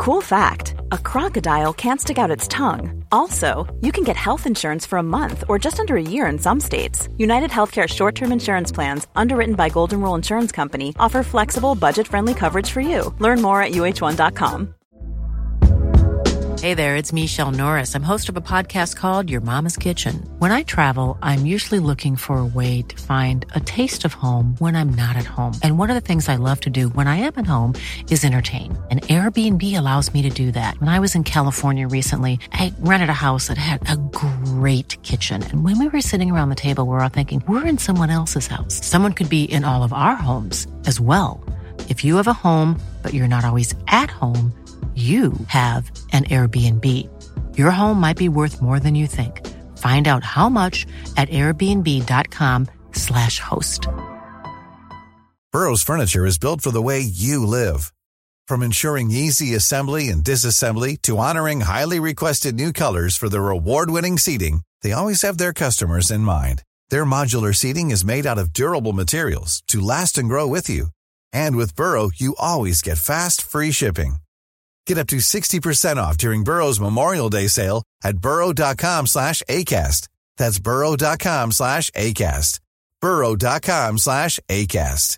Cool fact, a crocodile can't stick out its tongue. Also, you can get health insurance for a month or just under a year in some states. United Healthcare short-term insurance plans, underwritten by Golden Rule Insurance Company, offer flexible, budget-friendly coverage for you. Learn more at uh1.com. Hey there, it's Michelle Norris. I'm host of a podcast called Your Mama's Kitchen. When I travel, I'm usually looking for a way to find a taste of home when I'm not at home. And one of the things I love to do when I am at home is entertain. And Airbnb allows me to do that. When I was in California recently, I rented a house that had a great kitchen. And when we were sitting around the table, we're all thinking, we're in someone else's house. Someone could be in all of our homes as well. If you have a home, but you're not always at home, you have an Airbnb. Your home might be worth more than you think. Find out how much at airbnb.com/host. Burrow's furniture is built for the way you live. From ensuring easy assembly and disassembly to honoring highly requested new colors for their award-winning seating, they always have their customers in mind. Their modular seating is made out of durable materials to last and grow with you. And with Burrow, you always get fast, free shipping. Get up to 60% off during Burrow's Memorial Day sale at burrow.com/ACAST. That's burrow.com/ACAST. burrow.com/ACAST.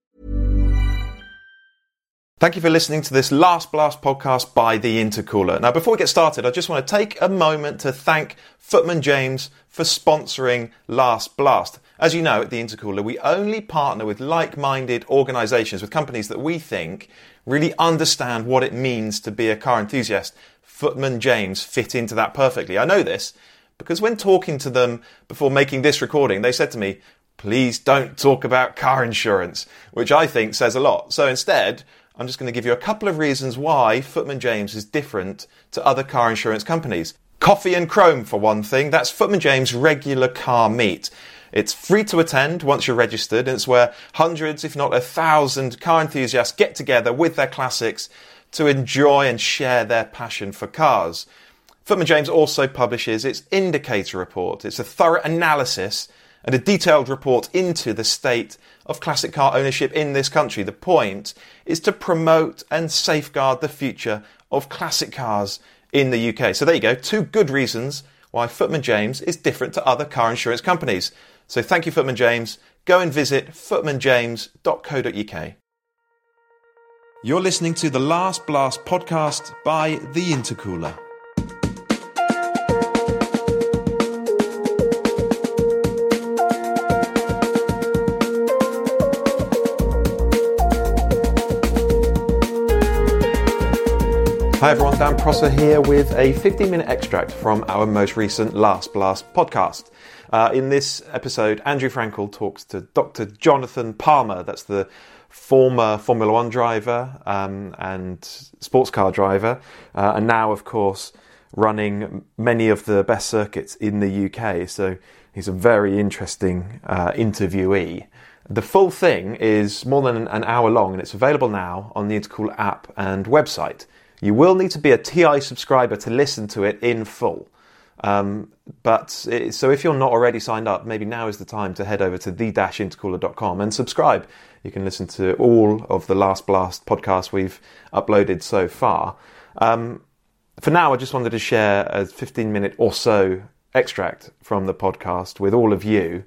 Thank you for listening to this Last Blast podcast by The Intercooler. Now, before we get started, I just want to take a moment to thank Footman James for sponsoring Last Blast. As you know, at The Intercooler, we only partner with like-minded organisations, with companies that we think really understand what it means to be a car enthusiast. Footman James fit into that perfectly. I know this because when talking to them before making this recording, they said to me, please don't talk about car insurance, which I think says a lot. So instead, I'm just going to give you a couple of reasons why Footman James is different to other car insurance companies. Coffee and Chrome, for one thing. That's Footman James' regular car meet. It's free to attend once you're registered, and it's where hundreds, if not 1,000 car enthusiasts get together with their classics to enjoy and share their passion for cars. Footman James also publishes its Indicator Report. It's a thorough analysis and a detailed report into the state of classic car ownership in this country. The point is to promote and safeguard the future of classic cars in the UK. So there you go, 2 good reasons why Footman James is different to other car insurance companies. So thank you, Footman James. Go and visit footmanjames.co.uk. You're listening to the Last Blast podcast by The Intercooler. Hi everyone, Dan Prosser here with a 15-minute extract from our most recent Last Blast podcast. In this episode, Andrew Frankel talks to Dr. Jonathan Palmer. That's the former Formula One driver and sports car driver, and now, of course, running many of the best circuits in the UK. So he's a very interesting interviewee. The full thing is more than an hour long, and it's available now on the Intercooler app and website. You will need to be a TI subscriber to listen to it in full. So if you're not already signed up, maybe now is the time to head over to the-intercooler.com and subscribe. You can listen to all of the Last Blast podcasts we've uploaded so far. For now, I just wanted to share a 15-minute or so extract from the podcast with all of you.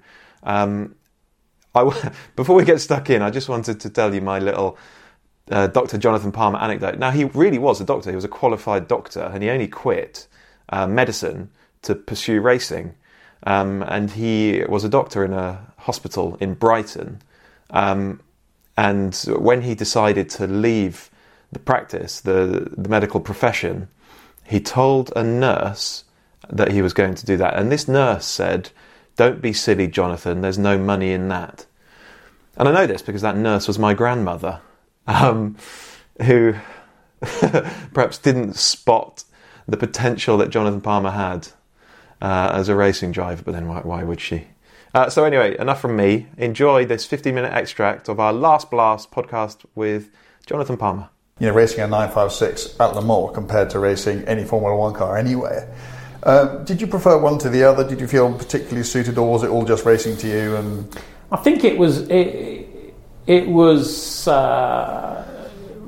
Before we get stuck in, I just wanted to tell you my little Dr. Jonathan Palmer anecdote. Now, he really was a doctor. He was a qualified doctor, and he only quit medicine to pursue racing. And he was a doctor in a hospital in Brighton. And when he decided to leave the practice, the medical profession, he told a nurse that he was going to do that. And this nurse said, "Don't be silly, Jonathan, there's no money in that." And I know this because that nurse was my grandmother, who perhaps didn't spot the potential that Jonathan Palmer had as a racing driver, but then why would she? So anyway, enough from me. Enjoy this 15-minute extract of our Last Blast podcast with Jonathan Palmer. You know, racing a 956 at Le Mans compared to racing any Formula One car anywhere. Did you prefer one to the other? Did you feel particularly suited, or was it all just racing to you? And I think it was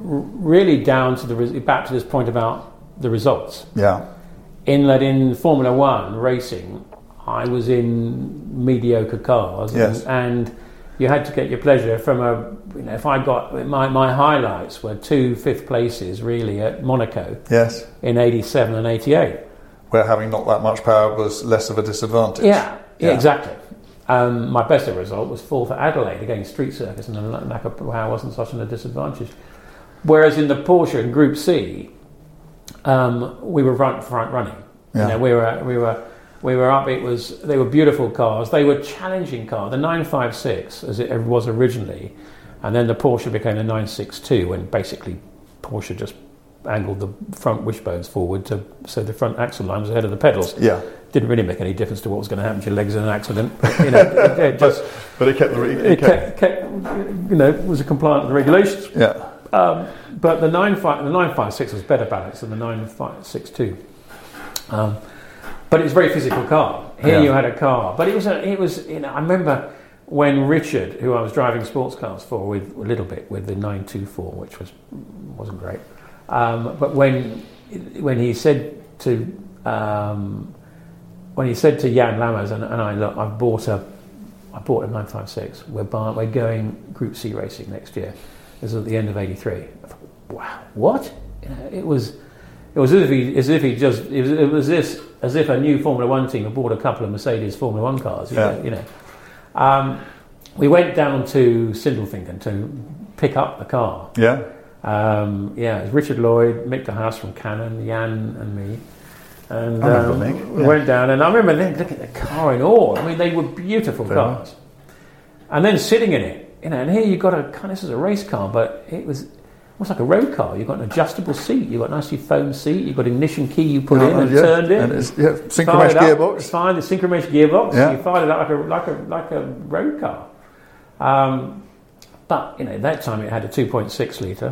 really down to back to this point about the results. Yeah. In that, in Formula One racing, I was in mediocre cars, Yes. and you had to get your pleasure from if I got my highlights were 2 5th places really at Monaco. Yes. In 87 and 88. Where having not that much power was less of a disadvantage. Yeah, exactly. My best ever result was 4th at Adelaide against Street Circus, and the lack of power wasn't such a disadvantage. Whereas in the Porsche in Group C, we were front running. Yeah. We were up. They were beautiful cars. They were challenging cars. The 956, as it was originally, and then the Porsche became the 962, when basically Porsche just angled the front wishbones forward so the front axle line was ahead of the pedals. Yeah. Didn't really make any difference to what was going to happen to your legs in an accident. But it kept it was compliant with the regulations. Yeah. But the 956 was better balanced than the 962. But it's a very physical car. Here you had a car, but it was. I remember when Richard, who I was driving sports cars for, with a little bit with the 924, which wasn't great. But when he said to Jan Lammers and I, look, I bought a 956. We're going Group C racing next year. This was at the end of '83. I thought, wow, what? It was as if a new Formula One team had bought a couple of Mercedes Formula One cars. We went down to Sindelfingen to pick up the car. Yeah. It was Richard Lloyd, Mick de Haas from Canon, Jan and me. And we went down, and I remember then looking at the car in awe. I mean, they were beautiful cars. And then sitting in it, and here you've got this is a race car, but it was almost like a road car. You've got an adjustable seat, you've got a nicely foam seat, you've got an ignition key you put in and turned it. And it's synchromesh gearbox. It's fine, the synchromesh gearbox. Yeah. You fired it up like a road car. But at that time it had a 2.6 litre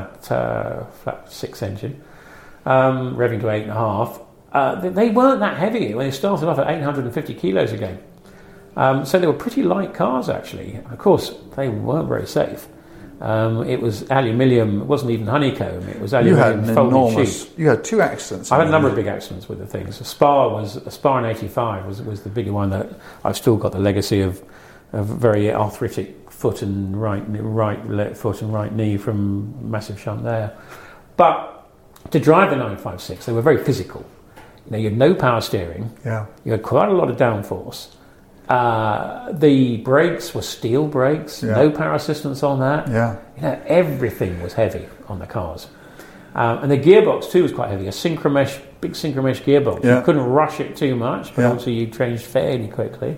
flat 6 engine, revving to 8.5. They weren't that heavy when they started off at 850 kilos again. So they were pretty light cars actually. Of course, they weren't very safe. It was aluminium. It wasn't even honeycomb. It was aluminium folded sheet. You had 2 accidents. I had a number of big accidents with the things. A Spa in '85 was the bigger one that I've still got the legacy of very arthritic foot and right foot and right knee from massive shunt there. But to drive the 956, they were very physical. You had no power steering. Yeah. You had quite a lot of downforce. The brakes were steel brakes, no power assistance on that. Yeah. Everything was heavy on the cars. And the gearbox too was quite heavy, big synchromesh gearbox. Yeah. You couldn't rush it too much, but also you changed fairly quickly.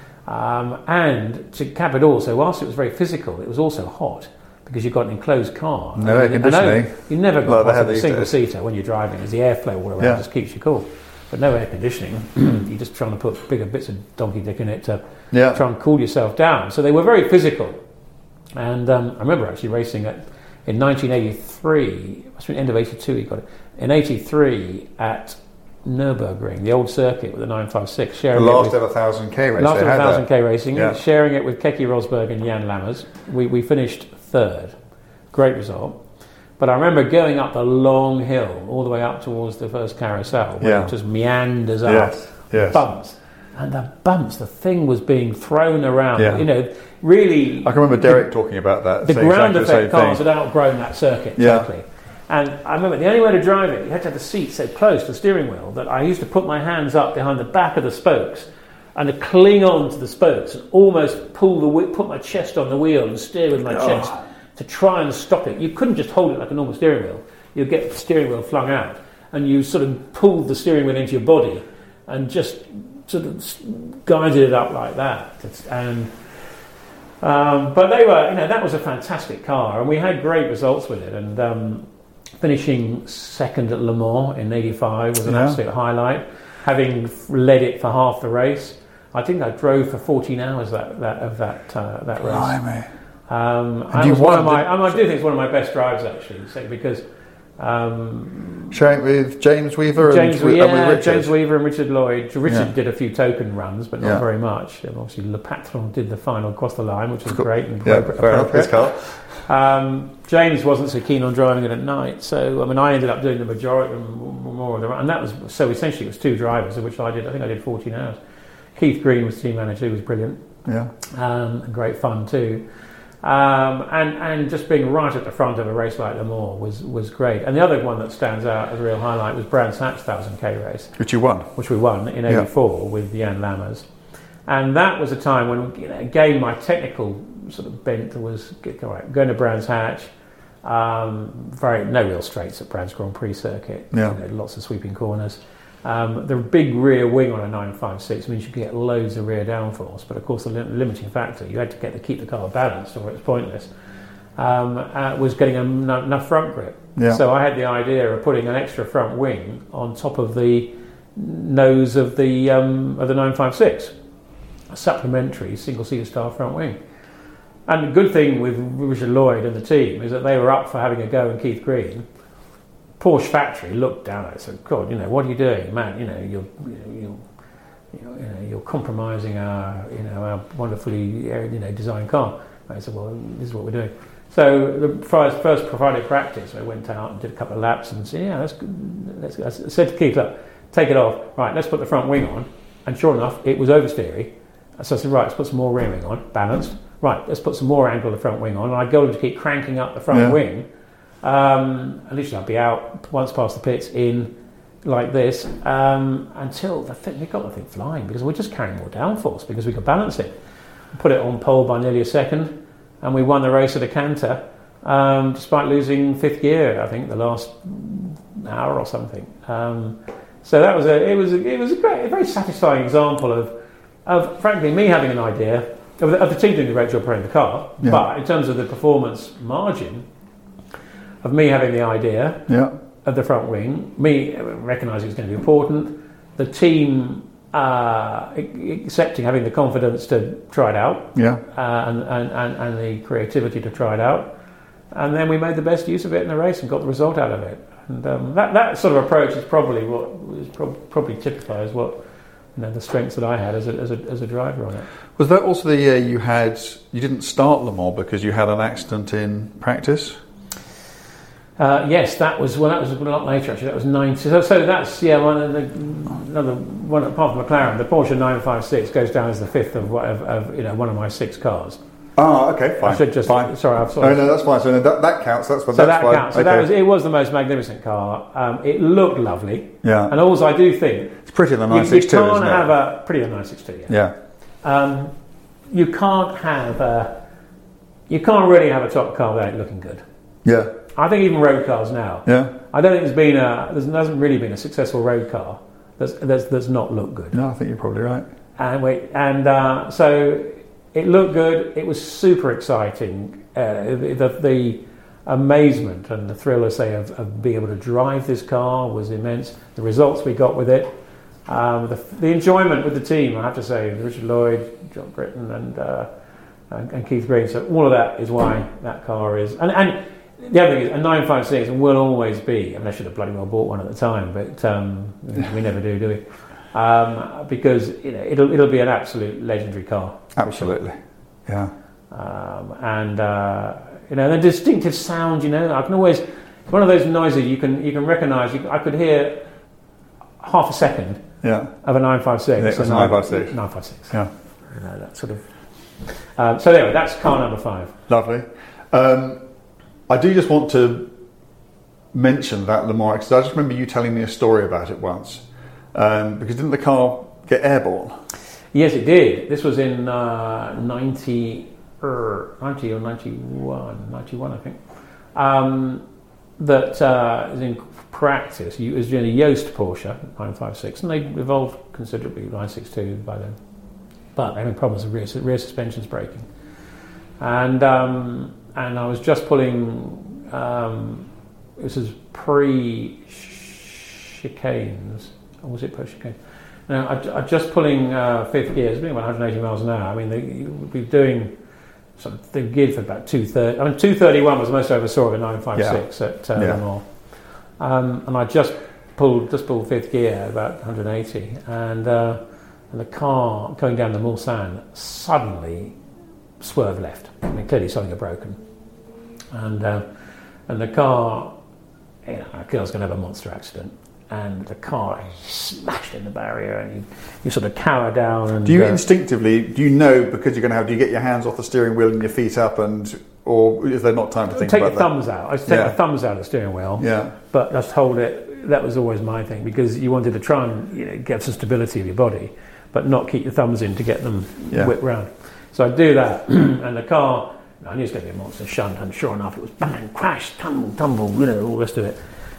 And to cap it all, so whilst it was very physical, it was also hot because you've got an enclosed car. No air conditioning. You never got a single seater when you're driving, as the airflow all around just keeps you cool. But no air conditioning. You're just trying to put bigger bits of donkey dick in it to try and cool yourself down. So they were very physical. And I remember actually racing in 1983, must have been end of 82 he got it, in 83 at Nürburgring, the old circuit with the 956. The last ever 1,000k race. Last ever 1,000k racing, sharing it with Keke Rosberg and Jan Lammers. We finished third. Great result. But I remember going up the long hill, all the way up towards the first carousel, where it just meanders up, bumps. And the bumps, the thing was being thrown around. Really. I can remember Derek talking about that. The ground effect cars had outgrown that circuit totally. And I remember the only way to drive it, you had to have the seat so close to the steering wheel that I used to put my hands up behind the back of the spokes and to cling on to the spokes and almost put my chest on the wheel and steer with my chest to try and stop it. You couldn't just hold it like a normal steering wheel. You'd get the steering wheel flung out and you sort of pulled the steering wheel into your body and just sort of guided it up like that. But they were, that was a fantastic car and we had great results with it. And finishing second at Le Mans in '85 was an absolute highlight. Having led it for half the race, I think I drove for 14 hours that race. Blimey. I do think it's one of my best drives actually, because sharing it with James Weaver and with Richard. James Weaver and Richard Lloyd. Richard did a few token runs, but not very much. And obviously Le Patron did the final across the line, which was great and fair enough, his car. James wasn't so keen on driving it at night, so I ended up doing the majority more of the run, and that was so essentially it was 2 drivers, of which I think I did 14 hours. Keith Green was team manager, who was brilliant, great fun too, and just being right at the front of a race like Le Mans was great. And the other one that stands out as a real highlight was Brands Hatch 1000k race, which we won in '84 with Jan Lammers, and that was a time when again my technical sort of bent was going to Brands Hatch. No real straights at Brands Grand Prix circuit. Lots of sweeping corners. The big rear wing on a 956 means you could get loads of rear downforce, but of course the limiting factor, you had to keep the car balanced or it's pointless, was getting enough front grip. So I had the idea of putting an extra front wing on top of the nose of the 956, a supplementary single-seater style front wing. And the good thing with Richard Lloyd and the team is that they were up for having a go, and Keith Green. Porsche factory looked down at it and said, "God, what are you doing, man? You're compromising our wonderfully designed car." I said, "Well, this is what we're doing." So the first Friday practice, I went out and did a couple of laps and said, "Yeah, that's good." I said to Keith, "Look, take it off. Right, let's put the front wing on." And sure enough, it was oversteery. So I said, "Right, let's put some more rear wing on, balanced. Right, let's put some more angle of the front wing on." And I'd go to keep cranking up the front wing. At least I'd be out once past the pits in like this until we got the thing flying, because we're just carrying more downforce because we could balance it. We put it on pole by nearly a second, and we won the race at a canter despite losing 5th gear, I think, the last hour or something. So that was a very satisfying example of frankly me having an idea of the team doing a great job preparing the car, but in terms of the performance margin. Of me having the idea of the front wing, me recognising it's going to be important, the team accepting, having the confidence to try it out, and the creativity to try it out, and then we made the best use of it in the race and got the result out of it. And that sort of approach is probably probably typifies what the strengths that I had as a driver on it. Was that also the year you didn't start Le Mans because you had an accident in practice? Yes, that was a lot later actually. That was 90. So that's another one apart from McLaren. The Porsche 956 goes down as the 5th of one of my 6 cars. Oh, okay, fine. I should just fine. Sorry, I'm sorry. No, that's fine. So that counts. That's fine. So that counts. So it was the most magnificent car. It looked lovely. Yeah. And also, I do think it's prettier than 962. You can't have prettier than 962. Yeah. You can't really have a top car without it looking good. Yeah. I think even road cars now. Yeah. I don't think there hasn't really been a successful road car that's not looked good. No, I think you're probably right. So it looked good. It was super exciting. The amazement and the thrill, of being able to drive this car was immense. The results we got with it, the enjoyment with the team, I have to say, Richard Lloyd, John Britton, and Keith Green. So all of that is why that car is. And the other thing is, a 956 will always be. I mean, I should have bloody well bought one at the time, but we never do we? Because it'll be an absolute legendary car. Absolutely, yeah. And the distinctive sound. I can always. It's one of those noises you can recognise. I could hear half a second. Yeah. Of a 956. It's a 956. 956. Yeah. That sort of. So anyway, that's car number 5. Lovely. I do just want to mention that Le Mans, because I just remember you telling me a story about it once. Because didn't the car get airborne? Yes, it did. This was in 90 or 91, I think. That is in practice. It was in a Yost Porsche 956, and they evolved considerably 962 by then. But they had problems with rear suspensions breaking, and I was just pulling. This was pre-chicanes, or was it post-chicanes? No, I just pulling 5th gear. It was doing about 180 miles an hour. I mean, they would be doing. They geared for about 230. I mean, 231 was the most I ever saw of a 956 at Le Mans. And I just pulled 5th gear at about 180, and the car going down the Mulsanne suddenly swerved left. I mean, clearly something had broken, And the car, you know, I was going to have a monster accident. And the car smashed in the barrier, and you sort of cower down. And do you instinctively, do you get your hands off the steering wheel and your feet up, or is there not time to think about that? Take your thumbs out. I used to take my thumbs out of the steering wheel, but just hold it. That was always my thing, because you wanted to try and get some stability of your body, but not keep your thumbs in to get them whipped round. So I'd do that, and the car, I knew it was going to be a monster shunt, and sure enough, it was bang, crash, tumble, all the rest of it.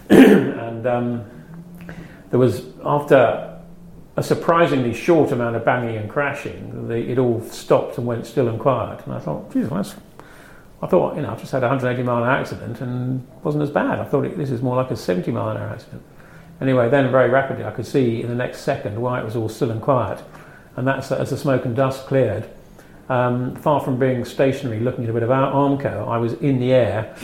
And there was, after a surprisingly short amount of banging and crashing, it all stopped and went still and quiet. And I thought, geez, I've just had a 180 mile an hour accident and wasn't as bad. I thought this is more like a 70 mile an hour accident. Anyway, then very rapidly I could see in the next second why it was all still and quiet. And that's as the smoke and dust cleared. Far from being stationary, looking at a bit of Armco, I was in the air,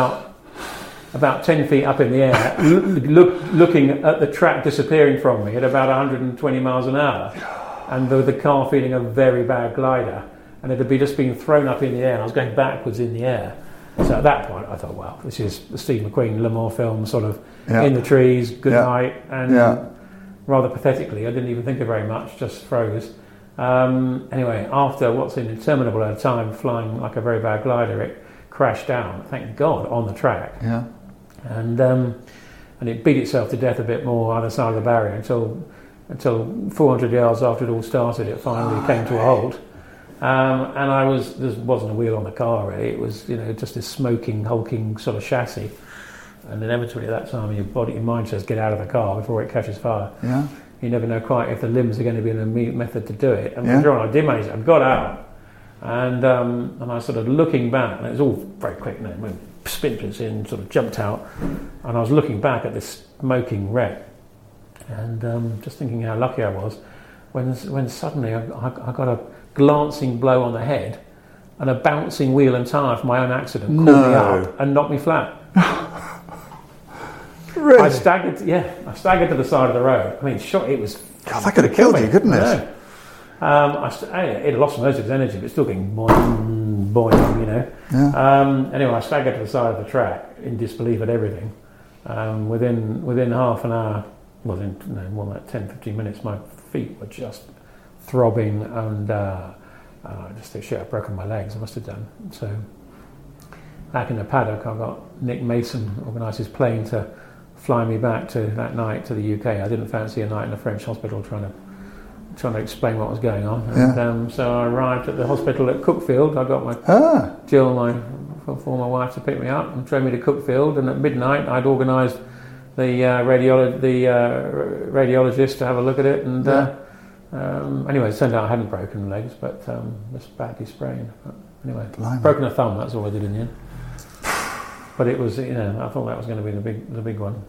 about 10 feet up in the air, looking at the track disappearing from me at about 120 miles an hour, and the car feeling a very bad glider, and it had just been thrown up in the air, and I was going backwards in the air. So at that point I thought, well, this is the Steve McQueen Le Mans film, sort of in the trees, good night, and rather pathetically, I didn't even think of very much, just froze. Anyway, after what's an interminable amount of time flying like a very bad glider, it crashed down, thank God, on the track. Yeah. And it beat itself to death a bit more on the side of the barrier until 400 yards after it all started, it finally came to a halt. And there wasn't a wheel on the car really. It was just this smoking, hulking sort of chassis. And inevitably at that time your mind says get out of the car before it catches fire. Yeah. You never know quite if the limbs are going to be in a method to do it. And I did manage it. I got out, and I sort of looking back, and it was all very quick. Splinters in, sort of jumped out, and I was looking back at this smoking wreck, and just thinking how lucky I was when suddenly I got a glancing blow on the head, and a bouncing wheel and tyre from my own accident caught me up and knocked me flat. Really? I staggered to the side of the road. I mean, it was. God, that could have killed you, couldn't it? It lost most of its energy, but still getting boing, Yeah. Anyway, I staggered to the side of the track in disbelief at everything. Within half an hour, more than 10-15 minutes, my feet were just throbbing, and I'd broken my legs. I must have done. So back in the paddock, I got Nick Mason organised his plane to fly me back that night to the UK. I didn't fancy a night in a French hospital trying to explain what was going on. And, so I arrived at the hospital at Cookfield. I got Jill, my former wife, to pick me up and drove me to Cookfield. And at midnight, I'd organised the radiologist to have a look at it. And anyway, it turned out I hadn't broken legs, but just badly sprained. But anyway, broken a thumb. That's all I did in the end. But it was, I thought that was going to be the big one.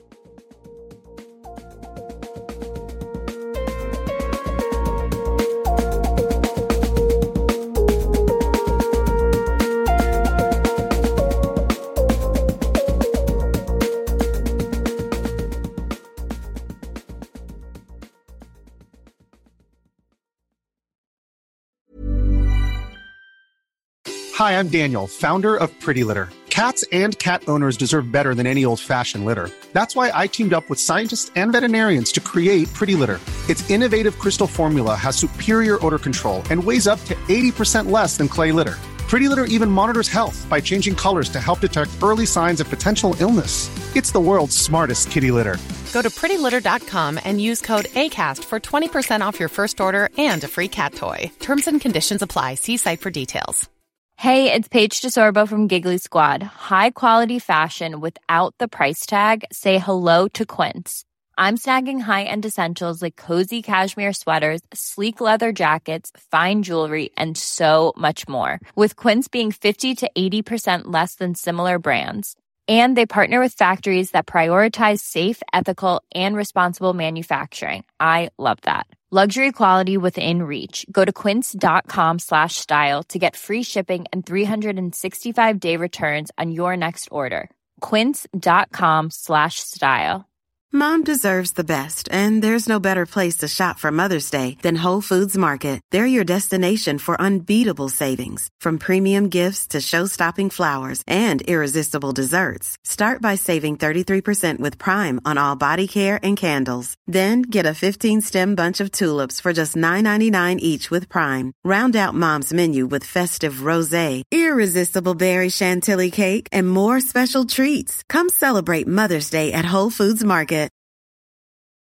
Hi, I'm Daniel, founder of Pretty Litter. Cats and cat owners deserve better than any old-fashioned litter. That's why I teamed up with scientists and veterinarians to create Pretty Litter. Its innovative crystal formula has superior odor control and weighs up to 80% less than clay litter. Pretty Litter even monitors health by changing colors to help detect early signs of potential illness. It's the world's smartest kitty litter. Go to prettylitter.com and use code ACAST for 20% off your first order and a free cat toy. Terms and conditions apply. See site for details. Hey, it's Paige DeSorbo from Giggly Squad. High quality fashion without the price tag. Say hello to Quince. I'm snagging high-end essentials like cozy cashmere sweaters, sleek leather jackets, fine jewelry, and so much more. With Quince being 50 to 80% less than similar brands. And they partner with factories that prioritize safe, ethical, and responsible manufacturing. I love that. Luxury quality within reach. Go to quince.com/style to get free shipping and 365-day returns on your next order. Quince.com/style. Mom deserves the best, and there's no better place to shop for Mother's Day than Whole Foods Market. They're your destination for unbeatable savings, from premium gifts to show-stopping flowers and irresistible desserts. Start by saving 33% with Prime on all body care and candles. Then get a 15-stem bunch of tulips for just $9.99 each with Prime. Round out Mom's menu with festive rosé, irresistible berry chantilly cake, and more special treats. Come celebrate Mother's Day at Whole Foods Market.